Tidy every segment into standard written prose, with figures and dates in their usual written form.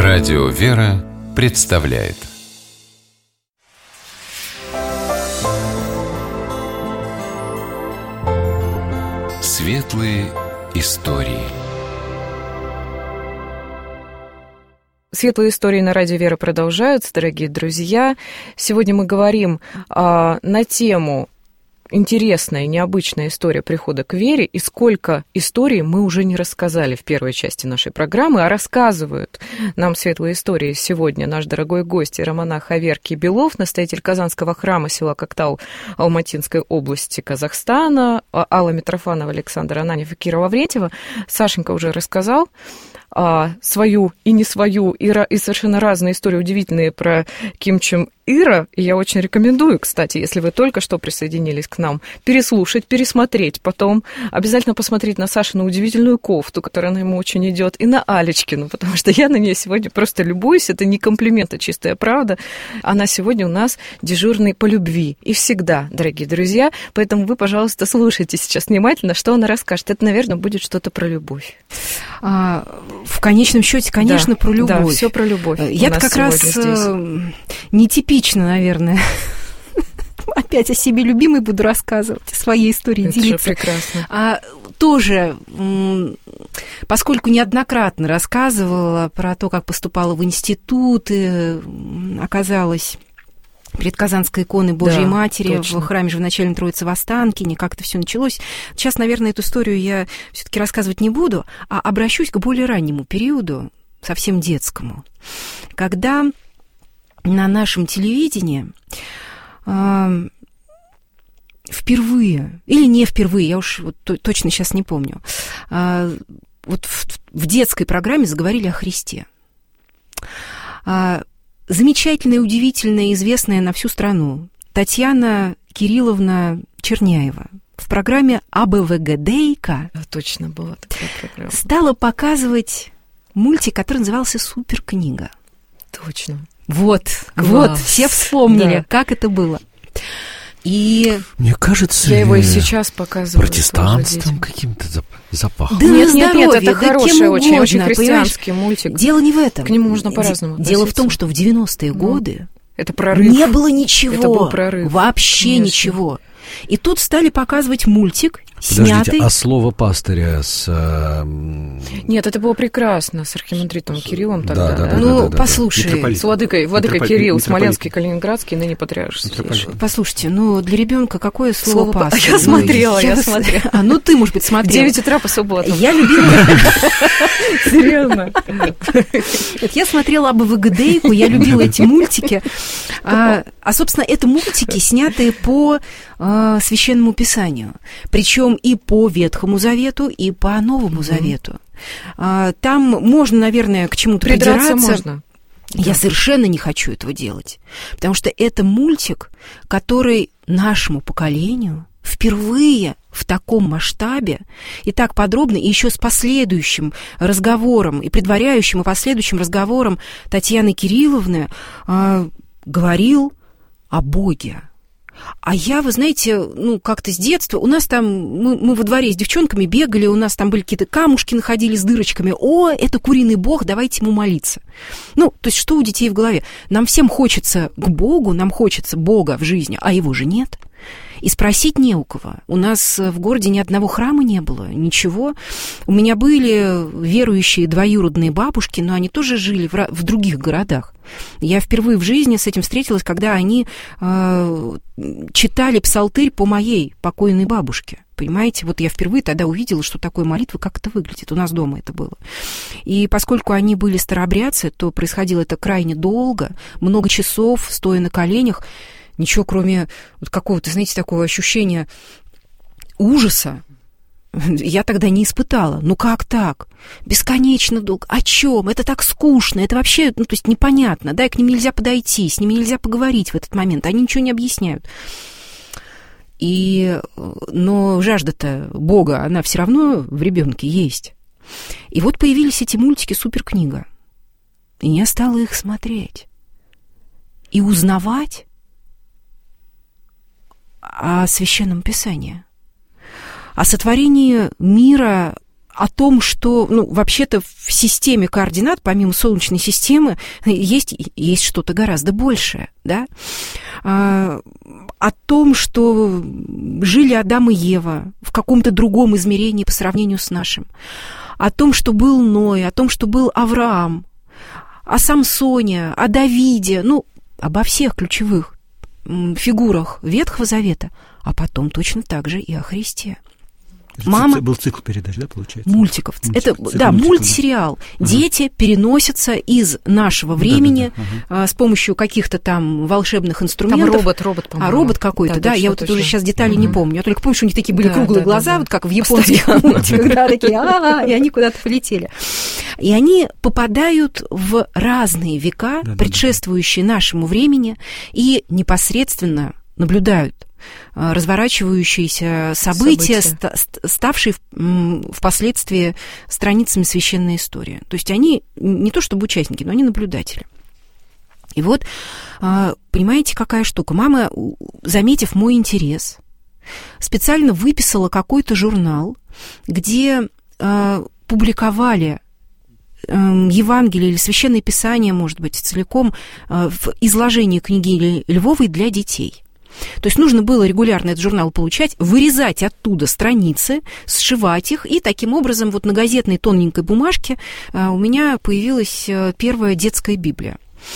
Радио «Вера» представляет Светлые истории. Светлые истории на радио «Вера» продолжаются, дорогие друзья. Сегодня мы говорим на тему «Интересная и необычная история прихода к вере», и сколько историй мы уже не рассказали в первой части нашей программы, а рассказывают нам светлые истории сегодня наш дорогой гость, иеромонах Аверкий Белов, настоятель Казанского храма села Коктал Алматинской области Казахстана, Алла Митрофанова, Александр Ананьев и Кира Лаврентьева. Сашенька уже рассказал свою и не свою, и совершенно разные истории удивительные про Ким Чен Ира. И я очень рекомендую, кстати, если вы только что присоединились к нам, переслушать, пересмотреть, потом обязательно посмотреть на Сашину удивительную кофту, которая ему очень идет, и на Алечкину, потому что я на ней сегодня просто любуюсь. Это не комплимент, а чистая правда. Она сегодня у нас дежурный по любви. И всегда, дорогие друзья. Поэтому вы, пожалуйста, слушайте сейчас внимательно, что она расскажет. Это, наверное, будет что-то про любовь. В конечном счете, конечно, про любовь. Да, все про любовь. Я-то как раз нетипично, наверное. Опять о себе любимой буду рассказывать, о своей истории делиться. Это прекрасно. Тоже, поскольку неоднократно рассказывала про то, как поступала в институт, и оказалась перед Казанской иконой Божьей Матери, точно, в храме Живоначальной Троицы в Останкине, как это все началось. Сейчас, наверное, эту историю я все-таки рассказывать не буду, а обращусь к более раннему периоду, совсем детскому, когда на нашем телевидении впервые, или не впервые, я уж точно сейчас не помню, вот в детской программе заговорили о Христе. Замечательная, удивительная, известная на всю страну Татьяна Кирилловна Черняева в программе АБВГДейка точно была такая программа. Стала показывать мультик, который назывался «Суперкнига». Точно. Вот, все вспомнили, как это было. И мне кажется, я его и сейчас показываю. Протестантством каким-то запахом. Да нет, это хороший, очень христианский мультик. Дело не в этом. К нему можно по-разному относиться. Дело в том, что в 90-е годы это прорыв. Не было ничего. Это был прорыв. Вообще ничего. И тут стали показывать мультик, снятый... Подождите, а слово пастыря с... Нет, это было прекрасно, с архимандритом Кириллом тогда. Да. Послушай, с владыкой Кирилл, Смоленский, Калининградский, ныне патриарший. Послушайте, для ребенка какое слово пастырь? Я смотрела. Ты, может быть, смотрела. 9 утра по субботам. Я любила... Серьезно? Я смотрела АБВГДейку, я любила эти мультики. Собственно, это мультики, снятые по Священному Писанию. Причем и по Ветхому Завету, и по Новому Завету. Там можно, наверное, к чему-то придираться. Можно. Я совершенно не хочу этого делать. Потому что это мультик, который нашему поколению впервые в таком масштабе и так подробно, и еще с последующим разговором, и предваряющим, и последующим разговором Татьяны Кирилловны говорил о Боге. А я, вы знаете, как-то с детства, у нас там, мы во дворе с девчонками бегали, у нас там были какие-то камушки, находили с дырочками. О, это куриный бог, давайте ему молиться. То есть что у детей в голове? Нам всем хочется к Богу, нам хочется Бога в жизни, а его же нет. И спросить не у кого. У нас в городе ни одного храма не было, ничего. У меня были верующие двоюродные бабушки, но они тоже жили в других городах. Я впервые в жизни с этим встретилась, когда они читали псалтырь по моей покойной бабушке. Понимаете, вот я впервые тогда увидела, что такое молитва, как это выглядит. У нас дома это было. И поскольку они были старообрядцы, то происходило это крайне долго, много часов, стоя на коленях. Ничего, кроме какого-то, знаете, такого ощущения ужаса, я тогда не испытала. Как так? Бесконечно долго. О чем? Это так скучно. Это вообще, то есть непонятно. Да, и к ним нельзя подойти, с ними нельзя поговорить в этот момент. Они ничего не объясняют. Но жажда-то Бога, она все равно в ребенке есть. И вот появились эти мультики «Суперкнига». И я стала их смотреть. И узнавать о Священном Писании, о сотворении мира о том, что, вообще-то в системе координат, помимо Солнечной системы, есть что-то гораздо большее, да? О том, что жили Адам и Ева в каком-то другом измерении по сравнению с нашим. О том, что был Ной, о том, что был Авраам, о Самсоне, о Давиде, обо всех ключевых фигурах Ветхого Завета, а потом точно так же и о Христе. Мама... Был цикл передач, да, получается? Мультиков. Это, да, мультсериал. Дети переносятся из нашего времени с помощью каких-то там волшебных инструментов. Там робот, по-моему. Робот какой-то, да. Я вот это уже сейчас детали не помню. Я только помню, что у них такие были круглые глаза, вот как в японских мультиках, да, такие, и они куда-то полетели. И они попадают в разные века, предшествующие нашему времени, и непосредственно наблюдают разворачивающиеся события, ставшие впоследствии страницами священной истории. То есть они не то чтобы участники, но они наблюдатели. И вот, понимаете, какая штука? Мама, заметив мой интерес, специально выписала какой-то журнал, где публиковали Евангелие или Священное Писание, может быть, целиком в изложении книги Львовой для детей. То есть нужно было регулярно этот журнал получать, вырезать оттуда страницы, сшивать их, и таким образом вот на газетной тоненькой бумажке у меня появилась первая детская Библия.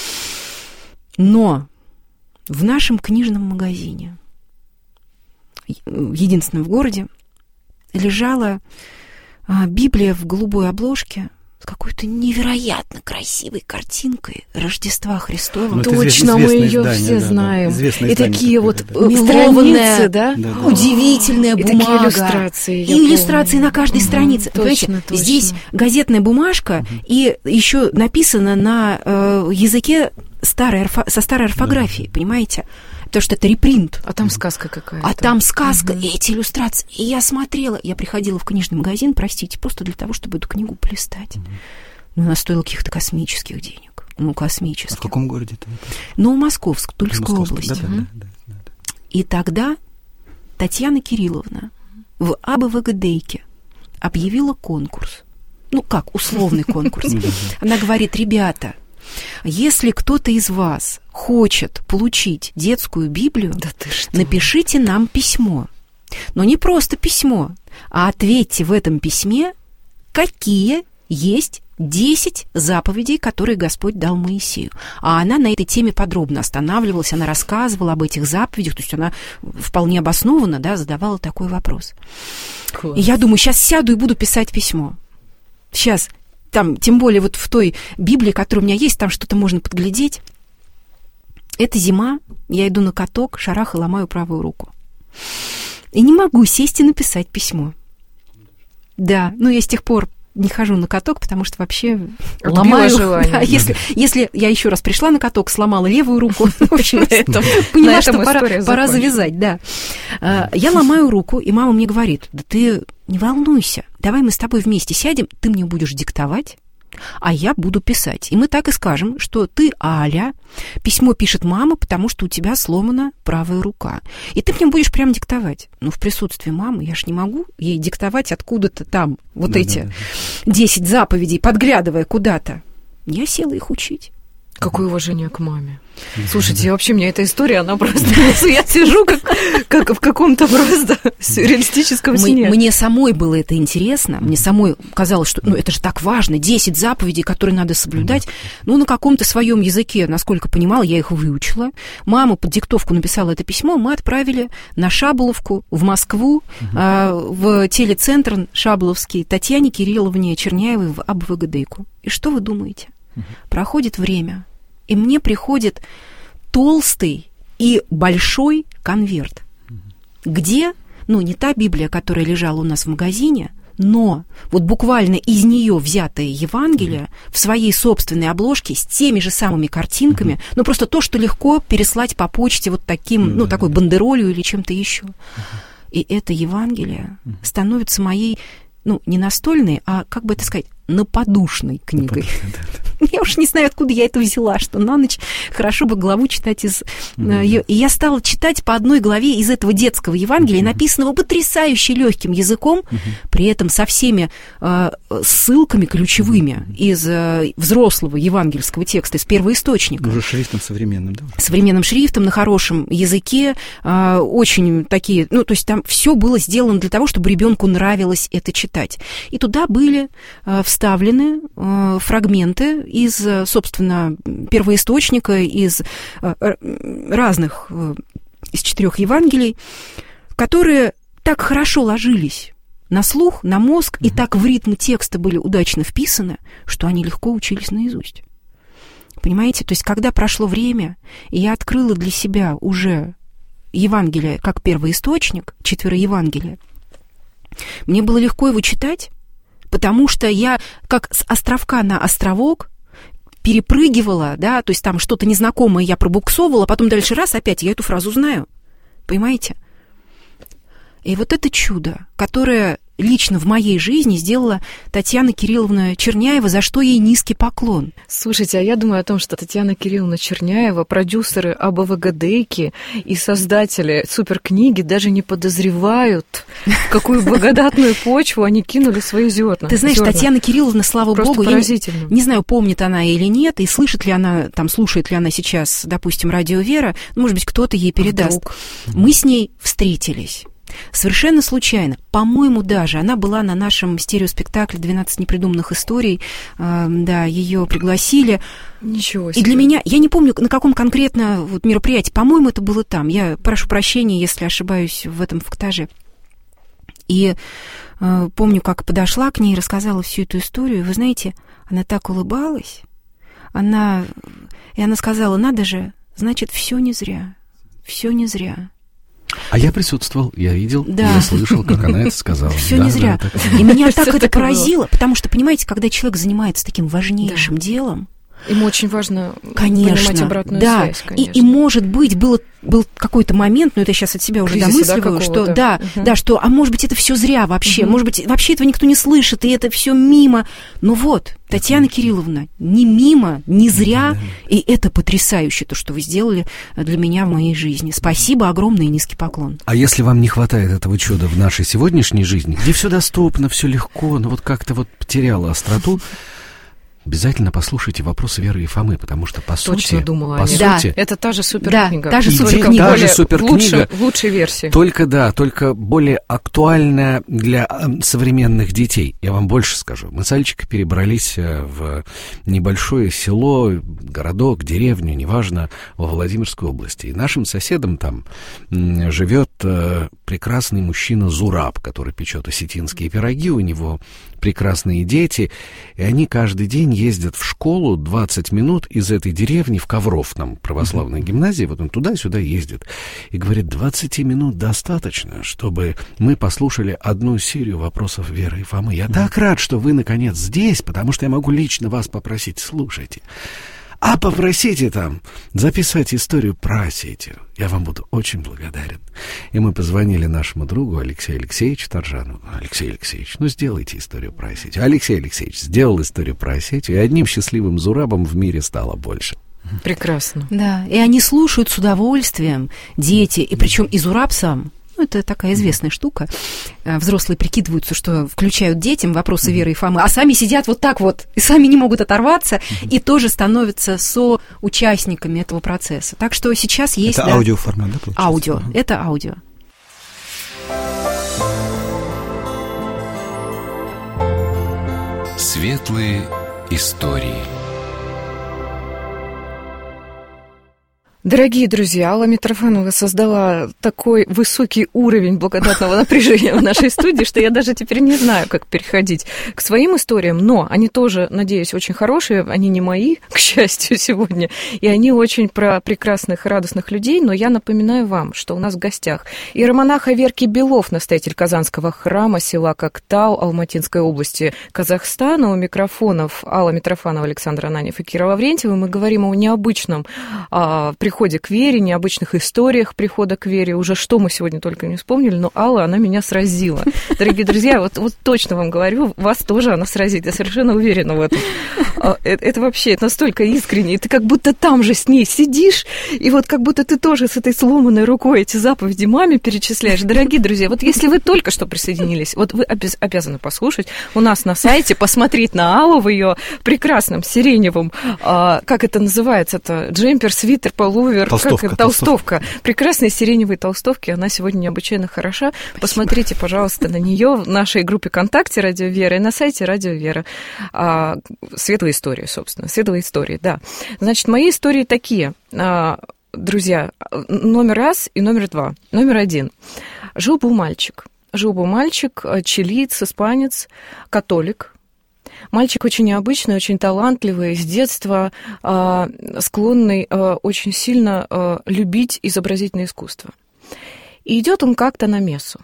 Но в нашем книжном магазине, единственном в городе, лежала Библия в голубой обложке с какой-то невероятно красивой картинкой Рождества Христова. Точно, мы ее все знаем. И такие вот мелованная, удивительная бумага. Такие иллюстрации. И иллюстрации на каждой странице. Точно. Здесь газетная бумажка, и еще написано на языке со старой орфографией, понимаете? Потому что это репринт. А там сказка какая-то. А там сказка, и эти иллюстрации. И я смотрела, я приходила в книжный магазин, простите, просто для того, чтобы эту книгу полистать. Но она стоила каких-то космических денег. Космических. А в каком городе это? Новомосковск, Тульская область. Да. И тогда Татьяна Кирилловна в АБВГДейке объявила конкурс. Условный конкурс. Она говорит: ребята, если кто-то из вас хочет получить детскую Библию, напишите нам письмо. Но не просто письмо, а ответьте в этом письме, какие есть 10 заповедей, которые Господь дал Моисею. А она на этой теме подробно останавливалась, она рассказывала об этих заповедях, то есть она вполне обоснованно, задавала такой вопрос. Класс. И я думаю, сейчас сяду и буду писать письмо. Сейчас... Там, тем более вот в той Библии, которая у меня есть, там что-то можно подглядеть. Это зима, я иду на каток, шарах и ломаю правую руку. И не могу сесть и написать письмо. Да, я с тех пор не хожу на каток, потому что вообще ломаю. Да, если я еще раз пришла на каток, сломала левую руку, в общем, поняла, что пора завязать, да. Я ломаю руку, и мама мне говорит: да ты не волнуйся, давай мы с тобой вместе сядем, ты мне будешь диктовать, а я буду писать. И мы так и скажем, что ты, Аля, письмо пишет мама, потому что у тебя сломана правая рука. И ты мне будешь прям диктовать. В присутствии мамы я ж не могу ей диктовать откуда-то там эти 10 заповедей, подглядывая куда-то. Я села их учить. Какое уважение к маме. Слушайте, вообще, мне эта история, она просто... Я сижу как в каком-то просто сюрреалистическом сне. Мне самой было это интересно. Мне самой казалось, что это же так важно. 10 заповедей, которые надо соблюдать. На каком-то своем языке, насколько понимала, я их выучила. Мама под диктовку написала это письмо. Мы отправили на Шаболовку, в Москву, в телецентр Шаболовский Татьяне Кирилловне Черняевой в АБВГДейку. И что вы думаете? Проходит время, и мне приходит толстый и большой конверт, где, не та Библия, которая лежала у нас в магазине, но вот буквально из нее взятое Евангелие в своей собственной обложке с теми же самыми картинками, просто то, что легко переслать по почте вот таким, такой бандеролью или чем-то еще. И это Евангелие становится моей, не настольной, а, как бы это сказать, наподушной книгой. Я уж не знаю, откуда я это взяла, что на ночь хорошо бы главу читать из... И я стала читать по одной главе из этого детского Евангелия, написанного потрясающе легким языком, при этом со всеми ссылками ключевыми из взрослого евангельского текста, из первоисточника. Уже шрифтом современным, да? Современным шрифтом, на хорошем языке, очень такие... Ну, то есть там все было сделано для того, чтобы ребенку нравилось это читать. И туда были вставлены фрагменты из, собственно, первоисточника, из разных, из 4 Евангелий, которые так хорошо ложились на слух, на мозг, и так в ритм текста были удачно вписаны, что они легко учились наизусть. Понимаете? То есть, когда прошло время, и я открыла для себя уже Евангелие как первоисточник, 4 Евангелия, мне было легко его читать, потому что я как с островка на островок перепрыгивала, да, то есть там что-то незнакомое я пробуксовывала, потом дальше раз, опять я эту фразу знаю. Понимаете? И вот это чудо, которое лично в моей жизни сделала Татьяна Кирилловна Черняева, за что ей низкий поклон. Слушайте, а я думаю о том, что Татьяна Кирилловна Черняева, продюсеры АБВГДейки и создатели суперкниги даже не подозревают, в какую благодатную почву они кинули свои зерна. Ты знаешь, Татьяна Кирилловна, слава просто богу, поразительно. Я не знаю, помнит она или нет, и слышит ли она, там, слушает ли она сейчас, допустим, радио «Вера», может быть, кто-то ей передаст. Мы с ней встретились. Совершенно случайно. По-моему, даже она была на нашем стереоспектакле «12 непридуманных историй». Да, ее пригласили. Ничего себе. И для меня, я не помню, на каком конкретно вот мероприятии, по-моему, это было там. Я прошу прощения, если ошибаюсь в этом фактаже. И помню, как подошла к ней и рассказала всю эту историю. Вы знаете, она так улыбалась. И она сказала: надо же, значит, все не зря. Все не зря. А я присутствовал, я видел, да. Я слышал, как она это сказала. Все не зря. И меня так это поразило, потому что, понимаете, когда человек занимается таким важнейшим делом, ему очень важно понимать обратную связь, конечно. И может быть, был какой-то момент, но это я сейчас от себя уже домысливаю, что что, а может быть, это все зря вообще, может быть, вообще этого никто не слышит, и это все мимо. Но вот, Татьяна Кирилловна, не мимо, не зря, и это потрясающе, то, что вы сделали для меня в моей жизни. Спасибо огромное и низкий поклон. А если вам не хватает этого чуда в нашей сегодняшней жизни, где все доступно, все легко, но вот как-то вот потеряло остроту, обязательно послушайте «Вопросы Веры и Фомы», потому что, по сути... Это та же суперкнига. Та же суперкнига. В лучшей версии. Только более актуальная для современных детей. Я вам больше скажу. Мы с Альчикой перебрались в небольшое село, городок, деревню, неважно, во Владимирской области. И нашим соседом там живет прекрасный мужчина Зураб, который печет осетинские пироги, у него прекрасные дети, и они каждый день ездят в школу 20 минут из этой деревни в Ковров, там православной гимназии, вот он туда-сюда ездит. И говорит, 20 минут достаточно, чтобы мы послушали одну серию вопросов Веры и Фомы. Я так рад, что вы, наконец, здесь, потому что я могу лично вас попросить, слушайте. А попросите там записать историю про Осетию. Я вам буду очень благодарен. И мы позвонили нашему другу Алексею Алексеевичу Торжанову. Алексей Алексеевич, сделайте историю про Осетию. Алексей Алексеевич сделал историю про Осетию, и одним счастливым Зурабом в мире стало больше. Прекрасно. Да, и они слушают с удовольствием, дети, и причем и Зураб сам. Это такая известная штука. Взрослые прикидываются, что включают детям вопросы Веры и Фомы, а сами сидят вот так вот, и сами не могут оторваться, и тоже становятся соучастниками этого процесса. Так что сейчас есть... Это аудиоформат, да, получается? Аудио. Это аудио. Светлые истории. Дорогие друзья, Алла Митрофанова создала такой высокий уровень благодатного напряжения в нашей студии, что я даже теперь не знаю, как переходить к своим историям, но они тоже, надеюсь, очень хорошие, они не мои, к счастью, сегодня, и они очень про прекрасных и радостных людей, но я напоминаю вам, что у нас в гостях иеромонах Аверкий Белов, настоятель Казанского храма села Коктау Алматинской области Казахстана. У микрофонов Алла Митрофанова, Александр Ананьев и Кира Лаврентьева. Мы говорим о необычном приходе приходе к вере, необычных историях прихода к вере. Уже что мы сегодня только не вспомнили, но Алла, она меня сразила. Дорогие друзья, вот точно вам говорю, вас тоже она сразит, я совершенно уверена в этом. Это вообще, это настолько искренне, ты как будто там же с ней сидишь, и вот как будто ты тоже с этой сломанной рукой эти заповеди маме перечисляешь. Дорогие друзья, вот если вы только что присоединились, вот вы обязаны послушать у нас на сайте, посмотреть на Аллу в ее прекрасном сиреневом, как это называется, это джемпер, свитер, пуловер, толстовка. Прекрасные сиреневые толстовки, она сегодня необычайно хороша. Спасибо. Посмотрите, пожалуйста, на нее в нашей группе ВКонтакте «Радио Вера» и на сайте «Радио Вера». Светлые истории, собственно, светлые истории, да. Значит, мои истории такие, друзья, номер раз и номер два. Номер один. Жил-был мальчик, чилиец, испанец, католик. Мальчик очень необычный, очень талантливый, с детства склонный очень сильно любить изобразительное искусство. И идет он как-то на мессу.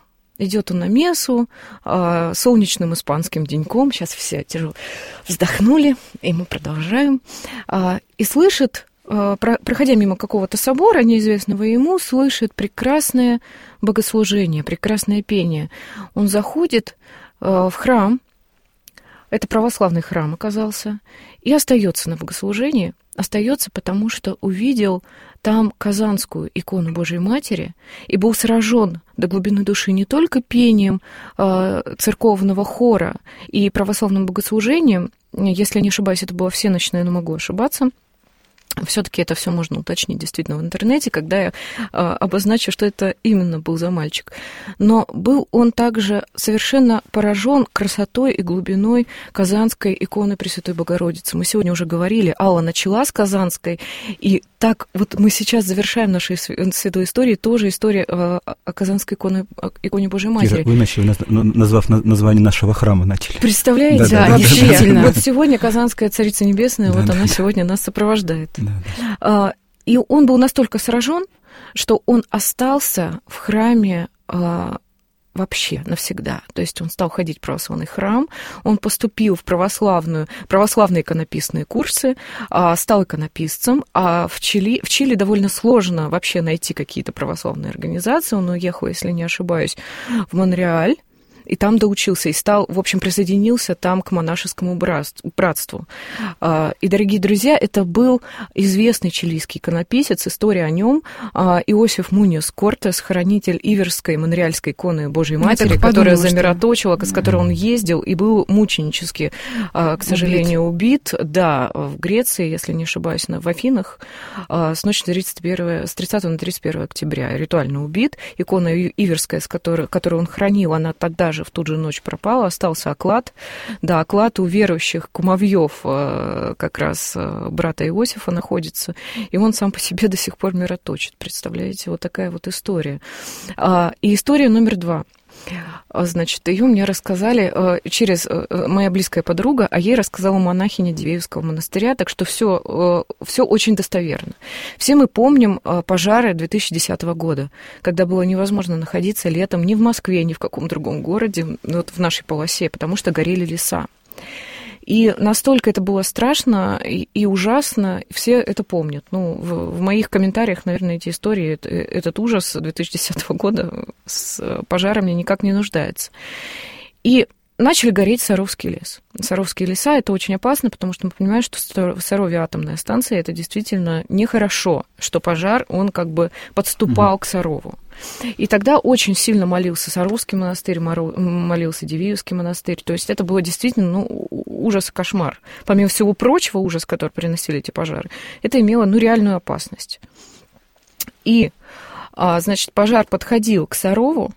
Солнечным испанским деньком. Сейчас все тяжело вздохнули, и мы продолжаем. И слышит, проходя мимо какого-то собора, неизвестного ему, слышит прекрасное богослужение, прекрасное пение. Он заходит в храм, это православный храм оказался, и остается на богослужении. Остается, потому что увидел там казанскую икону Божией Матери и был сражен до глубины души не только пением церковного хора и православным богослужением, если я не ошибаюсь, это было всеночное, но могу ошибаться. Все-таки это все можно уточнить действительно в интернете, когда я обозначу, что это именно был за мальчик. Но был он также совершенно поражен красотой и глубиной казанской иконы Пресвятой Богородицы. Мы сегодня уже говорили, Алла начала с казанской, и так вот мы сейчас завершаем наши светлые истории, тоже история о казанской иконе Божией Матери. Вы начали, назвав название нашего храма, начали. Представляете? Да, действительно. Вот сегодня Казанская Царица Небесная, вот она сегодня нас сопровождает. Да. И он был настолько сражен, что он остался в храме вообще навсегда. То есть он стал ходить в православный храм, он поступил в православные иконописные курсы, стал иконописцем, а в Чили довольно сложно вообще найти какие-то православные организации. Он уехал, если не ошибаюсь, в Монреаль, и там доучился, и стал, в общем, присоединился там к монашескому братству. И, дорогие друзья, это был известный чилийский иконописец, история о нем, Иосиф Муньос Кортес, хранитель Иверской монреальской иконы Божьей Матери, которая замироточила, с которой он ездил и был мученически, к сожалению, убит. Да, в Греции, если не ошибаюсь, в Афинах, с ночи с 30 на 31 октября ритуально убит. Икона Иверская, которую он хранил, она тогда же в ту же ночь пропала, остался оклад. Да, оклад у верующих кумовьев как раз брата Иосифа находится, и он сам по себе до сих пор мироточит. Представляете, вот такая вот история. И история номер два. Значит, ее мне рассказали через моя близкая подруга, а ей рассказала монахиня Дивеевского монастыря, так что все очень достоверно. Все мы помним пожары 2010 года, когда было невозможно находиться летом ни в Москве, ни в каком другом городе, вот в нашей полосе, потому что горели леса. И настолько это было страшно и ужасно, все это помнят. Ну, в моих комментариях, наверное, эти истории, этот ужас 2010 года с пожарами никак не нуждается. И начали гореть Саровский лес. Саровские леса – это очень опасно, потому что мы понимаем, что в Сарове атомная станция – это действительно нехорошо, что пожар, он как бы подступал к Сарову. И тогда очень сильно молился Саровский монастырь, молился Дивеевский монастырь. То есть это было действительно ужас и кошмар. Помимо всего прочего, ужас, который приносили эти пожары, это имело реальную опасность. И, значит, пожар подходил к Сарову,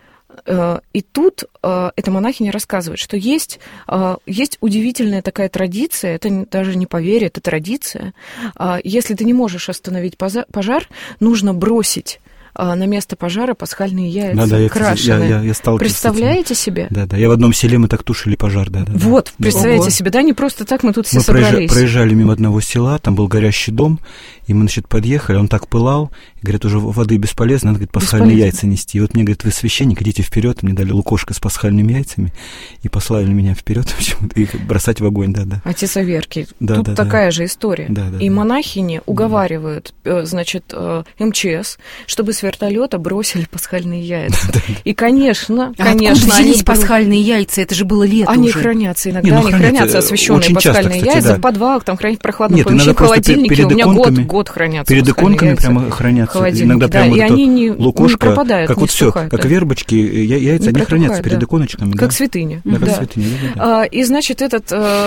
и тут эта монахиня рассказывает, что есть удивительная такая традиция, это даже не поверье, это традиция. Если ты не можешь остановить пожар, нужно бросить на место пожара пасхальные яйца крашеные. Я сталкивался. Представляете себе? Да. Я в одном селе, мы так тушили пожар. Да. Вот, представляете себе, да, не просто так мы тут все собрались. Мы проезжали мимо одного села, там был горящий дом, и мы, значит, подъехали, он так пылал, Говорят, уже воды бесполезно, надо, говорит, пасхальные яйца нести. И вот мне, говорит, вы священник, идите вперед. Мне дали лукошко с пасхальными яйцами и послали меня вперед почему-то, их бросать в огонь, да. Отец Аверкий, тут такая же история. И монахини уговаривают, значит, МЧС, чтобы с вертолета бросили пасхальные яйца. И, конечно, откуда взялись пасхальные яйца? Это же было лето они уже. Хранятся иногда, они хранятся освященные пасхальные яйца в подвалах, там хранить в прохладном помещении, в холодильнике. У меня год хранятся. Перед иконками прямо хранятся. Иногда прямо и они не пропадают, как вот все, как вербочки, яйца, они хранятся перед иконочками. Как святыня. И, значит, этот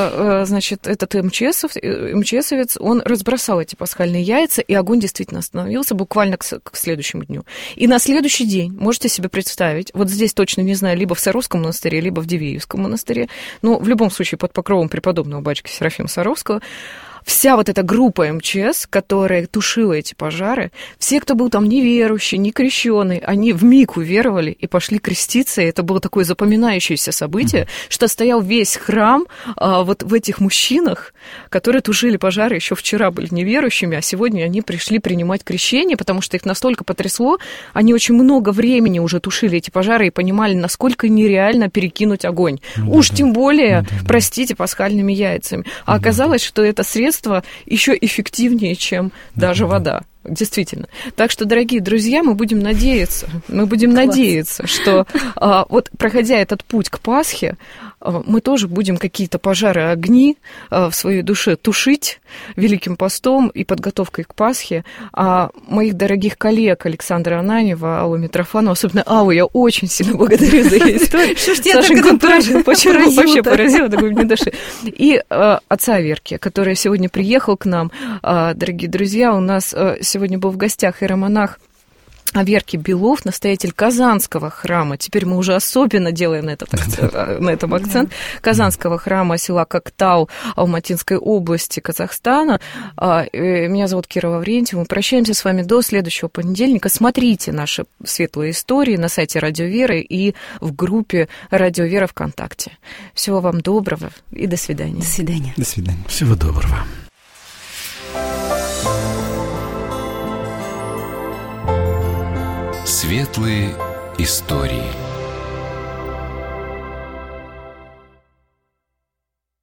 МЧСовец, он разбросал эти пасхальные яйца, и огонь действительно остановился буквально к следующему дню. И на следующий день, можете себе представить, вот здесь точно не знаю, либо в Саровском монастыре, либо в Дивеевском монастыре, но в любом случае под покровом преподобного батюшки Серафима Саровского, вся вот эта группа МЧС, которая тушила эти пожары, все, кто был там неверующий, не крещеный, они вмиг уверовали и пошли креститься, и это было такое запоминающееся событие, что стоял весь храм вот в этих мужчинах, которые тушили пожары, еще вчера были неверующими, а сегодня они пришли принимать крещение, потому что их настолько потрясло, они очень много времени уже тушили эти пожары и понимали, насколько нереально перекинуть огонь. Тем более, простите, пасхальными яйцами. А оказалось, что это средство еще эффективнее, чем даже вода. Действительно. Так что, дорогие друзья, мы будем надеяться, что вот проходя этот путь к Пасхе, мы тоже будем какие-то пожары, огни в своей душе тушить Великим постом и подготовкой к Пасхе. А моих дорогих коллег Александра Ананьева, Аллу Митрофанову, особенно Аллу, я очень сильно благодарю за ее историю. Сашенька тоже вообще поразила, такой мне души. И отца Аверкия, который сегодня приехал к нам. Дорогие друзья, у нас сегодня был в гостях иеромонах Аверкий Белов, настоятель Казанского храма. Теперь мы уже особенно делаем на этом акцент. Казанского храма села Коктау Алматинской области Казахстана. Меня зовут Кира Лаврентьева. Мы прощаемся с вами до следующего понедельника. Смотрите наши светлые истории на сайте Радио Веры и в группе Радио Вера ВКонтакте. Всего вам доброго и до свидания. До свидания. До свидания. Всего доброго. Светлые истории.